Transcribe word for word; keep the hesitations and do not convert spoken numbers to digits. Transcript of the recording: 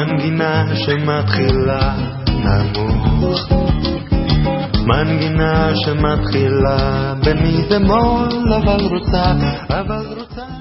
מנגינה שמתחילה נמוך, מנגינה שמתחילה במי במול, אבל רוצה, אבל רוצה